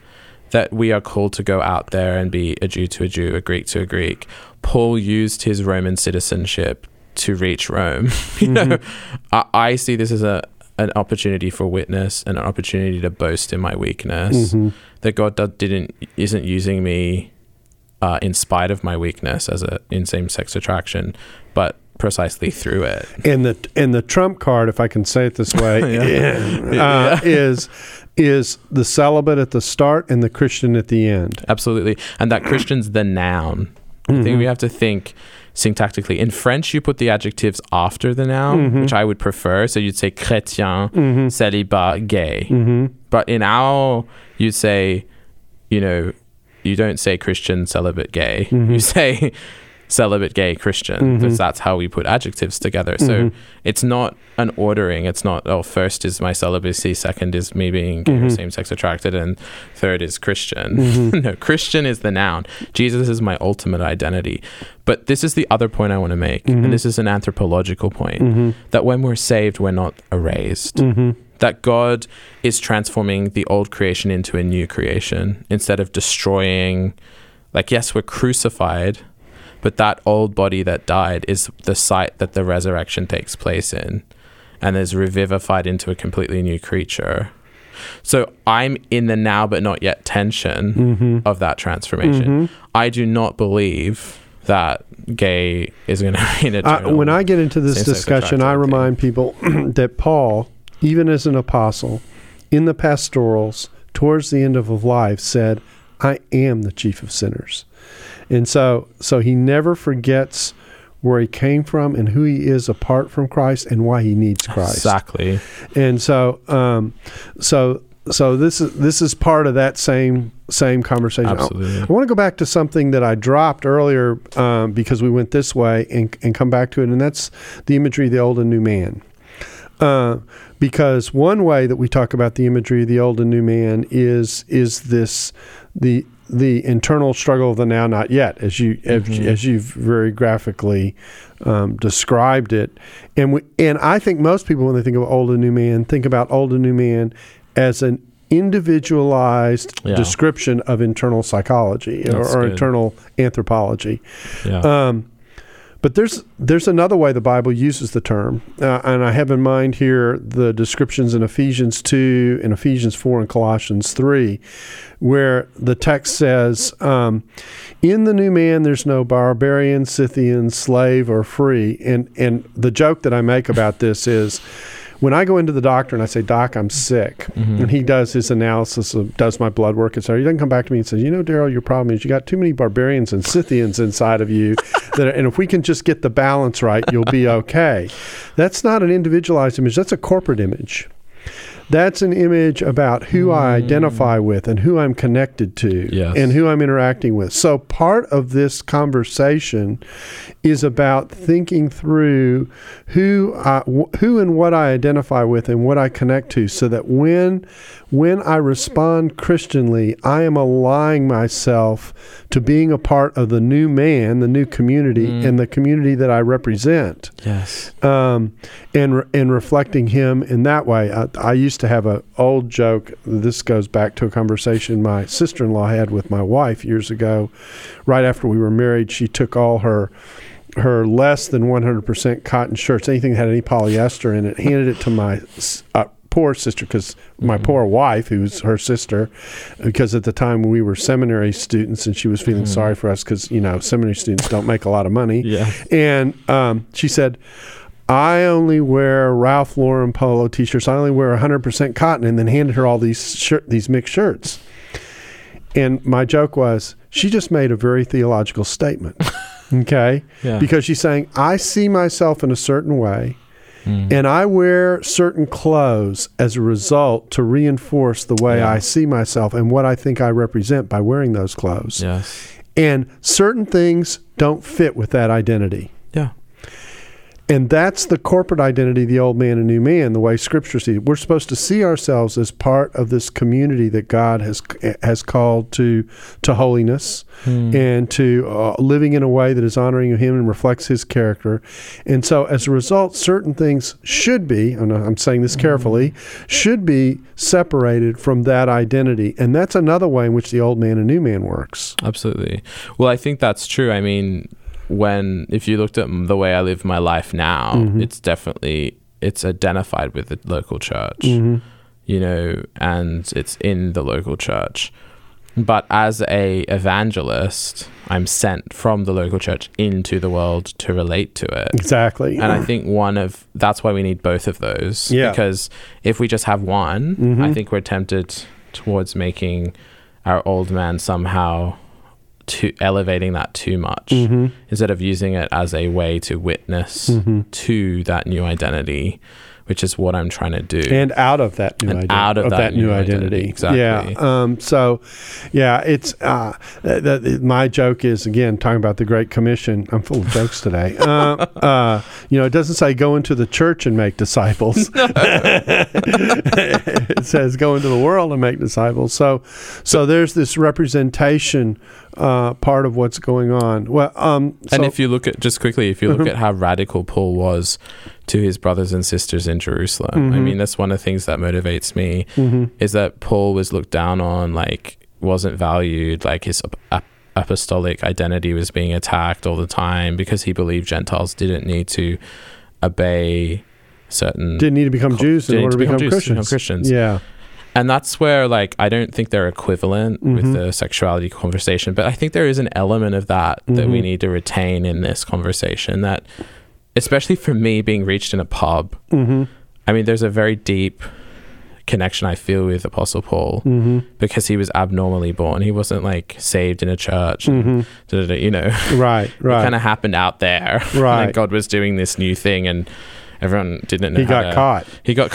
that we are called to go out there and be a Jew to a Jew, a Greek to a Greek. Paul used his Roman citizenship to reach Rome. you mm-hmm. know, I, I see this as a an opportunity for witness and an opportunity to boast in my weakness. Mm-hmm. That God didn't isn't using me uh, in spite of my weakness as a in same-sex attraction, but precisely through it. And the and the trump card, if I can say it this way, yeah. uh, yeah. is is the celibate at the start and the Christian at the end. Absolutely, and that Christian's the noun. Mm-hmm. I think we have to think syntactically. In French, you put the adjectives after the noun, mm-hmm. which I would prefer. So you'd say chrétien, mm-hmm. célibat, gay. Mm-hmm. But in our, you'd say, you know, you don't say Christian, celibate, gay. Mm-hmm. You say celibate, gay, Christian, mm-hmm. because that's how we put adjectives together. So mm-hmm. it's not an ordering. It's not, oh, first is my celibacy, second is me being gay mm-hmm. or same-sex attracted, and third is Christian. Mm-hmm. No, Christian is the noun. Jesus is my ultimate identity. But this is the other point I want to make, mm-hmm. and this is an anthropological point, mm-hmm. that when we're saved, we're not erased. Mm-hmm. That God is transforming the old creation into a new creation instead of destroying, like, yes, we're crucified, but that old body that died is the site that the resurrection takes place in and is revivified into a completely new creature. So I'm in the now but not yet tension mm-hmm. of that transformation. Mm-hmm. I do not believe that gay is going to be an eternal. Uh, when I get into this same-sex discussion, I remind people that Paul, even as an apostle, in the pastorals, towards the end of his life, said, I am the chief of sinners. And so, so he never forgets where he came from and who he is apart from Christ and why he needs Christ. Exactly. And so, um, so, so this is this is part of that same same conversation. Absolutely. I, I want to go back to something that I dropped earlier um, because we went this way and and come back to it, and that's the imagery of the old and new man. Uh, because one way that we talk about the imagery of the old and new man is is this the the internal struggle of the now not yet, as you mm-hmm. as, as you've very graphically um, described it, and we, and I think most people, when they think of old and new man, think about old and new man as an individualized yeah. description of internal psychology or, or internal anthropology. Yeah. Um, But there's there's another way the Bible uses the term, uh, and I have in mind here the descriptions in Ephesians two, in Ephesians four, and Colossians three, where the text says, um, in the new man there's no barbarian, Scythian, slave, or free. And, and the joke that I make about this is, when I go into the doctor and I say, Doc, I'm sick, mm-hmm. and he does his analysis of, does my blood work, et cetera, he doesn't come back to me and says, you know, Daryl, your problem is you got too many barbarians and Scythians inside of you, that are, and if we can just get the balance right, you'll be okay. That's not an individualized image. That's a corporate image. That's an image about who mm. I identify with and who I'm connected to yes. and who I'm interacting with. So part of this conversation is about thinking through who I, who and what I identify with and what I connect to, so that when when I respond Christianly, I am aligning myself to being a part of the new man, the new community, mm. and the community that I represent. Yes. Um, and and reflecting him in that way. I, I used to have an old joke. This goes back to a conversation my sister-in-law had with my wife years ago. Right after we were married, she took all her her less than one hundred percent cotton shirts, anything that had any polyester in it, handed it to my uh, poor sister, because my mm-hmm. poor wife, who's her sister, because at the time we were seminary students and she was feeling mm-hmm. sorry for us because, you know, seminary students don't make a lot of money. Yeah. And um, she said, I only wear Ralph Lauren polo t-shirts. I only wear one hundred percent cotton, and then handed her all these shirt, these mixed shirts. And my joke was, she just made a very theological statement, okay? Yeah. Because she's saying, I see myself in a certain way, mm. and I wear certain clothes as a result to reinforce the way yeah. I see myself and what I think I represent by wearing those clothes. Yes. And certain things don't fit with that identity. Yeah. And that's the corporate identity of the old man and new man, the way Scripture sees it. We're supposed to see ourselves as part of this community that God has has called to to holiness hmm. and to uh, living in a way that is honoring of Him and reflects His character. And so as a result, certain things should be, and I'm saying this carefully, should be separated from that identity. And that's another way in which the old man and new man works. Absolutely. Well, I think that's true. I mean, when if you looked at the way I live my life now, mm-hmm. it's definitely it's identified with the local church, mm-hmm. you know, and it's in the local church. But as a evangelist, I'm sent from the local church into the world to relate to it. Exactly. And I think one of that's why we need both of those. Yeah. Because if we just have one, mm-hmm. I think we're tempted towards making our old man somehow to elevating that too much, mm-hmm. instead of using it as a way to witness mm-hmm. to that new identity, which is what I'm trying to do. And out of that new identity. Out of, of that, that new identity. identity. Exactly. Yeah. Um, so, yeah, it's uh, th- th- my joke is, again, talking about the Great Commission. I'm full of jokes today. uh, uh, you know, it doesn't say go into the church and make disciples. It says go into the world and make disciples. So, so there's this representation uh, part of what's going on. Well, um, so, and if you look at, just quickly, if you look at how radical Paul was to his brothers and sisters in Jerusalem. Mm-hmm. I mean, that's one of the things that motivates me, mm-hmm. is that Paul was looked down on, like wasn't valued, like his ap- apostolic identity was being attacked all the time because he believed Gentiles didn't need to obey certain... Didn't need to become Jews in order to become, Jews, Christians. become Christians. Yeah. And that's where, like, I don't think they're equivalent Mm-hmm. with the sexuality conversation, but I think there is an element of that that Mm-hmm. we need to retain in this conversation, that, especially for me being reached in a pub, Mm-hmm. I mean, there's a very deep connection I feel with Apostle Paul Mm-hmm. because he was abnormally born. He wasn't like saved in a church, and Mm-hmm. da, da, da, you know, Right, right. it kind of happened out there. Right. And God was doing this new thing, and everyone didn't know he how got to, caught. He got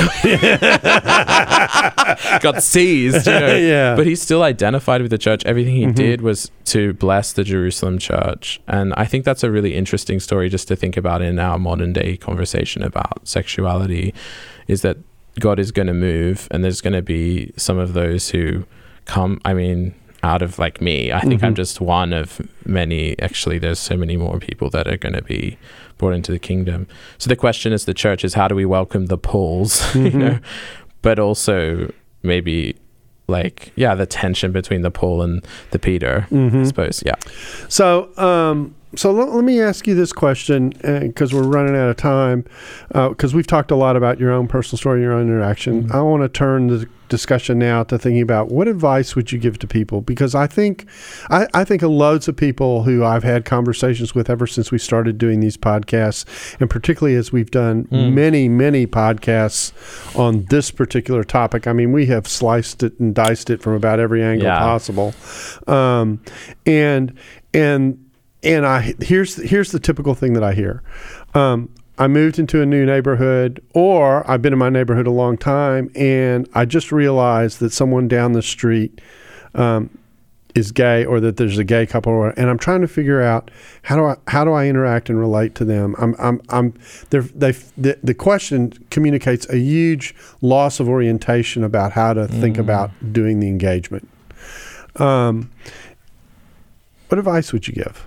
got seized, you know. Yeah. But he still identified with the church. Everything he Mhm. did was to bless the Jerusalem church. And I think that's a really interesting story just to think about in our modern day conversation about sexuality, is that God is going to move, and there's going to be some of those who come, I mean, out of like me. I think Mhm. I'm just one of many. Actually, there's so many more people that are going to be brought into the kingdom. So the question is, the church is, how do we welcome the Pauls, Mhm. you know, but also maybe like, yeah, the tension between the Paul and the Peter, Mhm. I suppose. Yeah. So, um, so let, let me ask you this question, because we're running out of time, because we've talked a lot about your own personal story, your own interaction. Mm-hmm. I want to turn the discussion now to thinking about what advice would you give to people? Because I think, I, I think of loads of people who I've had conversations with ever since we started doing these podcasts, and particularly as we've done Mm. many, many podcasts on this particular topic. I mean, we have sliced it and diced it from about every angle Yeah. possible, um, and and and I here's here's the typical thing that I hear. Um, I moved into a new neighborhood, or I've been in my neighborhood a long time, and I just realized that someone down the street um, is gay, or that there's a gay couple, or, and I'm trying to figure out how do I how do I interact and relate to them. I'm I'm I'm they're, they the the question communicates a huge loss of orientation about how to think Mm. about doing the engagement. Um, what advice would you give?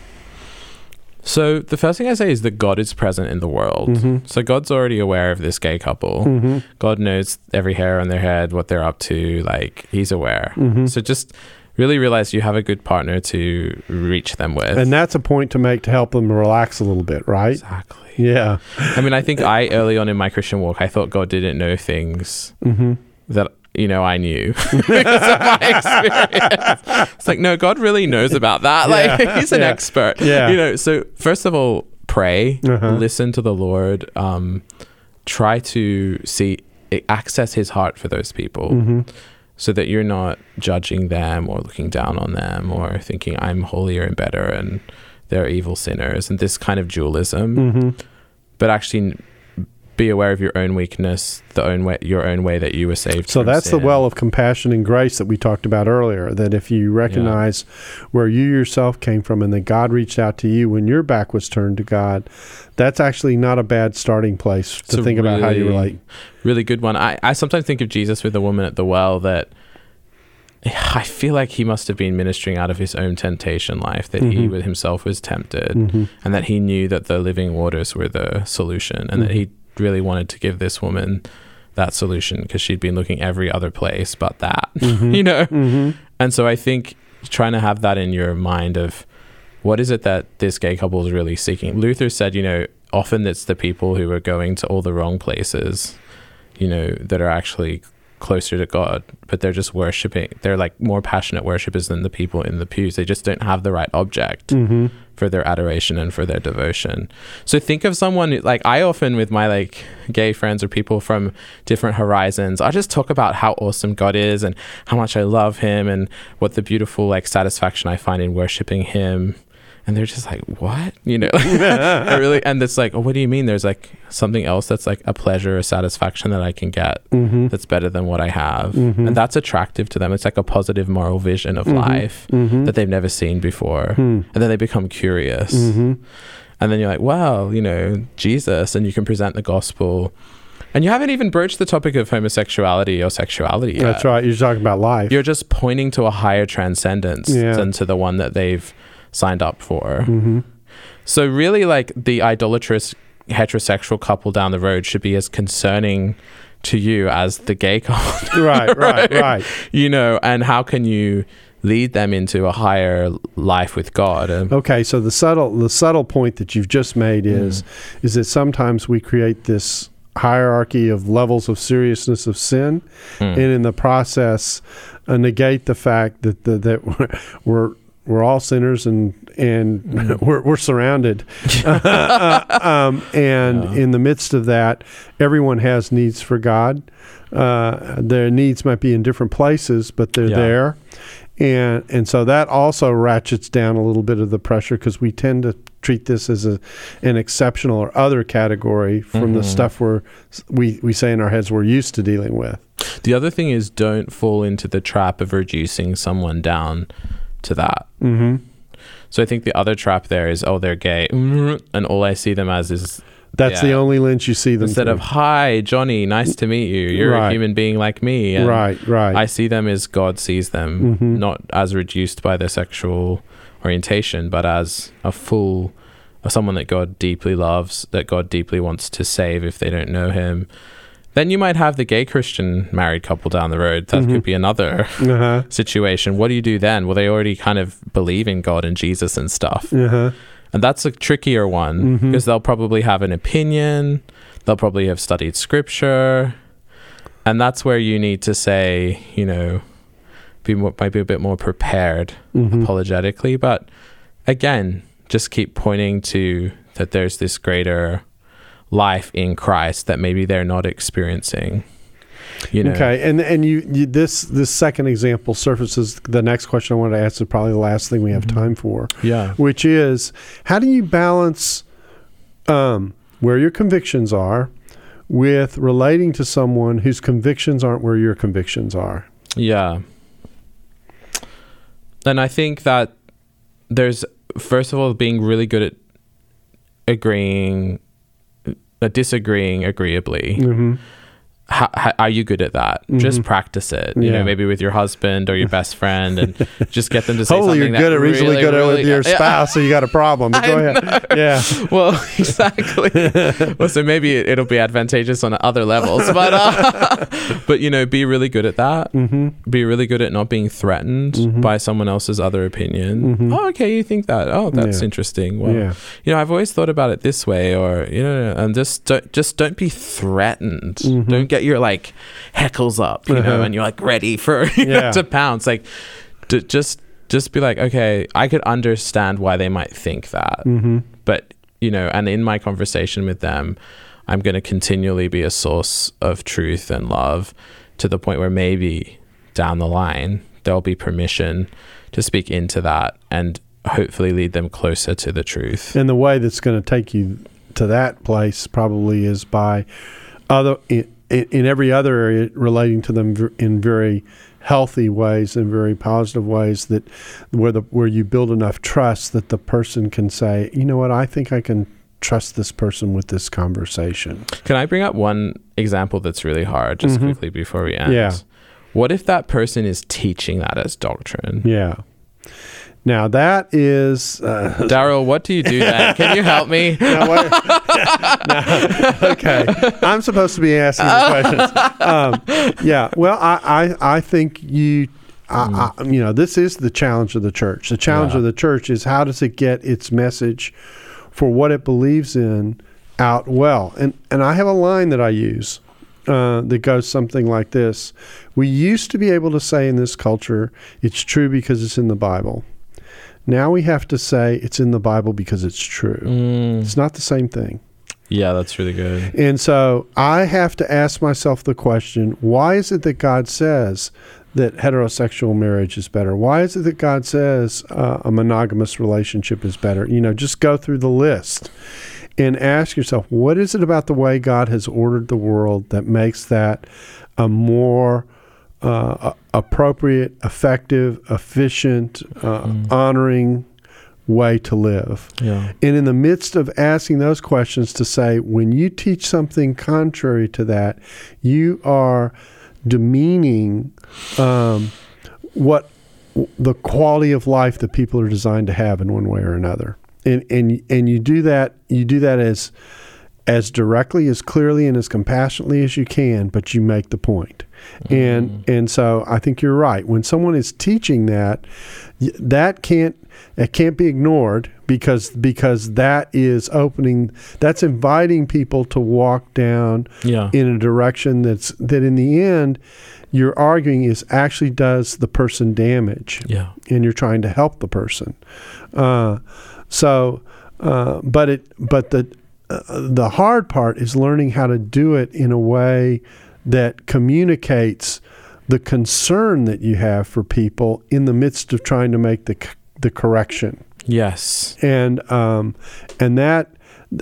So the first thing I say is that God is present in the world. Mhm. So God's already aware of this gay couple. Mm-hmm. God knows every hair on their head, what they're up to. Like, he's aware. Mhm. So just really realize you have a good partner to reach them with. And that's a point to make to help them relax a little bit, right? Exactly. Yeah. I mean, I think I, early on in my Christian walk, I thought God didn't know things Mm-hmm. that, you know, I knew because of my experience. It's like, no, God really knows about that. Like, Yeah. he's an Yeah. expert. Yeah. You know, so first of all, pray, Uh-huh. listen to the Lord, um, try to see, access his heart for those people. Mm-hmm. So that you're not judging them or looking down on them or thinking I'm holier and better and they're evil sinners and this kind of dualism, Mm-hmm. but actually be aware of your own weakness, the own way, your own way that you were saved. So from that's the sin. well of compassion and grace that we talked about earlier, that if you recognize where you yourself came from and that God reached out to you when your back was turned to God, that's actually not a bad starting place to It's a think about how you really- relate. Really good one. I, I sometimes think of Jesus with the woman at the well, that I feel like he must have been ministering out of his own temptation life, that he Mhm. with himself was tempted, Mm-hmm. and that he knew that the living waters were the solution, and that Mhm. he really wanted to give this woman that solution because she'd been looking every other place but that, Mhm. you know? Mm-hmm. And so I think trying to have that in your mind of what is it that this gay couple is really seeking. Luther said, you know, often it's the people who are going to all the wrong places, you know, that are actually closer to God, but they're just worshiping. They're like more passionate worshipers than the people in the pews. They just don't have the right object Mm-hmm. for their adoration and for their devotion. So think of someone who, like I often with my like gay friends or people from different horizons, I just talk about how awesome God is and how much I love him and what the beautiful like satisfaction I find in worshiping him. And they're just like, what? You know, I really, and it's like, oh, what do you mean? There's like something else that's like a pleasure or satisfaction that I can get Mm-hmm. that's better than what I have. Mhm. And that's attractive to them. It's like a positive moral vision of Mhm. life Mm-hmm. that they've never seen before. Hmm. And then they become curious. Mm-hmm. And then you're like, well, you know, Jesus, and you can present the gospel. And you haven't even broached the topic of homosexuality or sexuality yet. That's right. You're talking about life. You're just pointing to a higher transcendence Yeah. than to the one that they've signed up for. Mm-hmm. So really, like, the idolatrous heterosexual couple down the road should be as concerning to you as the gay couple. Right, right, right. You know, and how can you lead them into a higher life with God? And Okay, so the subtle the subtle point that you've just made is is that sometimes we create this hierarchy of levels of seriousness of sin, Mm. and in the process uh, negate the fact that the, that we're, we're we're all sinners and and Mm. we're we're surrounded, uh, um, and Yeah. in the midst of that, everyone has needs for God. Uh, their needs might be in different places, but they're Yeah. there. And and so that also ratchets down a little bit of the pressure, because we tend to treat this as a an exceptional or other category from the Mhm. stuff we're we we say in our heads we're used to dealing with. The other thing is, don't fall into the trap of reducing someone down to that. Mm-hmm. So I think the other trap there is, oh, they're gay, and all I see them as is That's Yeah. the only lens you see them instead through. of, hi, Johnny, nice to meet you. You're Right. a human being like me. And right, right. I see them as God sees them, Mhm. not as reduced by their sexual orientation, but as a full, as someone that God deeply loves, that God deeply wants to save if they don't know Him. Then you might have the gay Christian married couple down the road. That Mhm. could be another uh-huh. situation. What do you do then? Well, they already kind of believe in God and Jesus and stuff. Uh-huh. And that's a trickier one, Mhm. because they'll probably have an opinion. They'll probably have studied scripture. And that's where you need to say, you know, be more, might be a bit more prepared Mhm. apologetically. But again, just keep pointing to that there's this greater life in Christ that maybe they're not experiencing. You know? Okay, and and you, you this this second example surfaces the next question I wanted to ask, is probably the last thing we have Mhm. time for, Yeah. which is, how do you balance um, where your convictions are with relating to someone whose convictions aren't where your convictions are? Yeah. And I think that there's, first of all, being really good at agreeing, uh, disagreeing agreeably. Mm-hmm. How, how, are you good at that? Mhm. Just practice it. You Yeah. know, maybe with your husband or your best friend, and just get them to say Hopefully something you're good that at reasonably really, good at it with really- your Yeah. spouse, so you got a problem. But go I ahead. know. Yeah. Well, exactly. Well, so maybe it, it'll be advantageous on other levels, but uh, but you know, be really good at that. Mm-hmm. Be really good at not being threatened Mhm. by someone else's other opinion. Mhm. Oh, okay, you think that? Oh, that's Yeah. interesting. Well, Yeah. you know, I've always thought about it this way, or you know, and just don't just don't be threatened. Mhm. Don't get your like heckles up, you know, Uh-huh. and you're like ready for you know, Yeah. to pounce. Like, d- just just be like, okay, I could understand why they might think that, Mm-hmm. but you know, and in my conversation with them, I'm going to continually be a source of truth and love, to the point where maybe down the line there'll be permission to speak into that and hopefully lead them closer to the truth. And the way that's going to take you to that place probably is by other in, in every other area relating to them ver- in very healthy ways and very positive ways, that where the where you build enough trust that the person can say, you know what, I think I can trust this person with this conversation. Can I bring up one example that's really hard, just Mhm. quickly before we end? Yeah. What if that person is teaching that as doctrine? Yeah. Now that is uh, Daryl, what do you do then? Can you help me? Now, what, now, okay, I'm supposed to be asking the questions. Um, yeah, well, I, I, I think you, I, I, you know, this is the challenge of the church. The challenge Yeah. of the church is, how does it get its message for what it believes in out well? And and I have a line that I use uh, that goes something like this: we used to be able to say in this culture, it's true because it's in the Bible. Now we have to say it's in the Bible because it's true. Mm, It's not the same thing. yeah, that's really good. And so I have to ask myself the question, why is it that God says that heterosexual marriage is better? Why is it that God says uh, a monogamous relationship is better? You know, just go through the list and ask yourself, what is it about the way God has ordered the world that makes that a more uh, appropriate, effective, efficient, uh, Mm. honoring way to live? Yeah. And in the midst of asking those questions, to say, when you teach something contrary to that, you are demeaning um, what the quality of life that people are designed to have in one way or another. And and and you do that you do that as as directly, as clearly, and as compassionately as you can, but you make the point. And and so I think you're right. When someone is teaching that, y- that can't It can't be ignored because because that is opening, that's inviting people to walk down yeah. in a direction that's that in the end you're arguing is actually does the person damage. Yeah. And you're trying to help the person. Uh, so, uh, but it but the uh, the hard part is learning how to do it in a way that communicates the concern that you have for people in the midst of trying to make the the correction. Yes. And um, and that,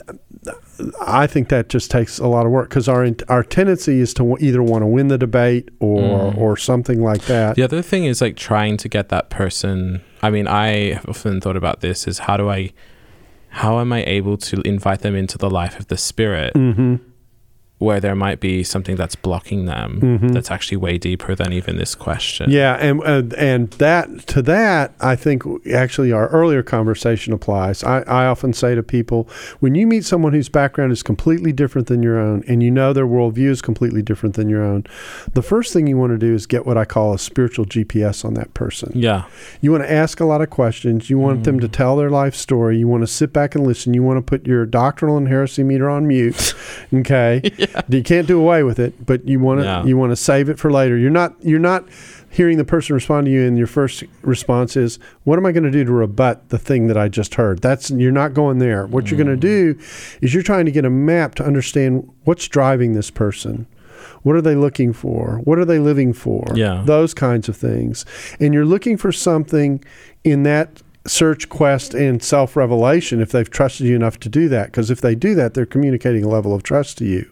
I think that just takes a lot of work because our our tendency is to either want to win the debate or mm. or something like that. The other thing is like trying to get that person. I mean, I have often thought about this: is how do I, how am I able to invite them into the life of the Spirit? Mm-hmm. Where there might be something that's blocking them mm-hmm. that's actually way deeper than even this question. Yeah, and uh, and that to that, I think actually our earlier conversation applies. I, I often say to people, when you meet someone whose background is completely different than your own, and you know their worldview is completely different than your own, the first thing you want to do is get what I call a spiritual G P S on that person. Yeah. You want to ask a lot of questions. You want mm. them to tell their life story. You want to sit back and listen. You want to put your doctrinal and heresy meter on mute. Okay. Yeah. You can't do away with it, but you want to yeah. you want to save it for later. You're not you're not hearing the person respond to you, and your first response is, "What am I going to do to rebut the thing that I just heard?" That's you're not going there. What mm. you're going to do is you're trying to get a map to understand what's driving this person. What are they looking for? What are they living for? Yeah. Those kinds of things, and you're looking for something in that search, quest, and self-revelation if they've trusted you enough to do that. Because if they do that, they're communicating a level of trust to you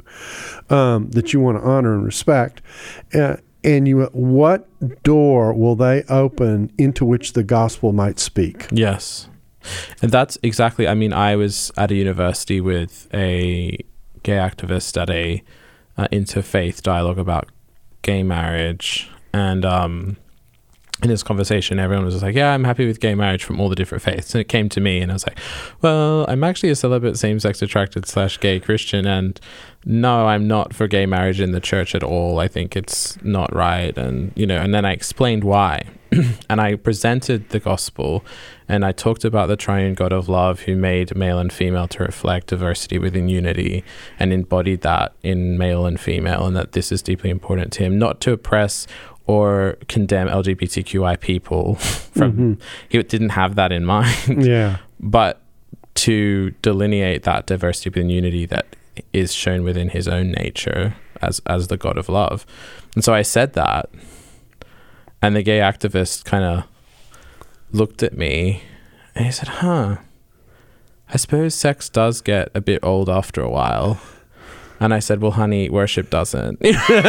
um, that you want to honor and respect. Uh, and you, what door will they open into which the gospel might speak? Yes. And that's exactly, I mean, I was at a university with a gay activist at a uh, interfaith dialogue about gay marriage. And um in this conversation, everyone was just like, yeah, I'm happy with gay marriage from all the different faiths. And it came to me and I was like, well, I'm actually a celibate, same-sex attracted slash gay Christian. And no, I'm not for gay marriage in the church at all. I think it's not right. And, you know, and then I explained why. And I presented the gospel and I talked about the triune God of love who made male and female to reflect diversity within unity and embodied that in male and female, and that this is deeply important to him, not to oppress or condemn L G B T Q I people from mm-hmm. he didn't have that in mind. Yeah. But to delineate that diversity within unity that is shown within his own nature as as the God of love. And so I said that, and the gay activist kind of looked at me and he said, huh, I suppose sex does get a bit old after a while. And I said, well, honey, worship doesn't.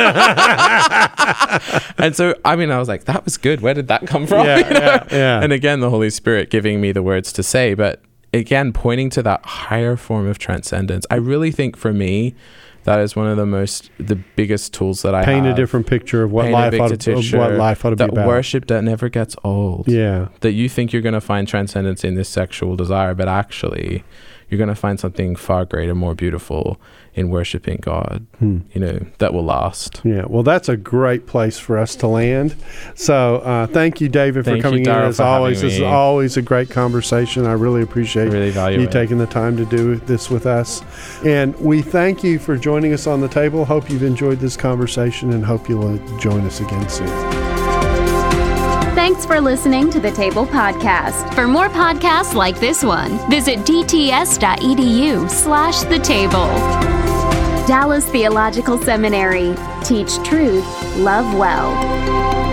And so, I mean, I was like, that was good. Where did that come from? Yeah, you know? yeah, yeah. And again, the Holy Spirit giving me the words to say, but again, pointing to that higher form of transcendence. I really think for me, that is one of the most, the biggest tools that I Paint have. a different picture of what life ought to, of what life ought to be about. That worship that never gets old. Yeah. That you think you're going to find transcendence in this sexual desire, but actually you're going to find something far greater, more beautiful in worshiping God, hmm. you know, that will last. Yeah, well, that's a great place for us to land. So uh, thank you, David, thank for coming you, in. As always, this is always a great conversation. I really appreciate really value you it. taking the time to do this with us. And we thank you for joining us on the table. Hope you've enjoyed this conversation and hope you'll join us again soon. Thanks for listening to the Table Podcast. For more podcasts like this one, visit dts.edu slash the table. Dallas Theological Seminary. Teach truth, love well.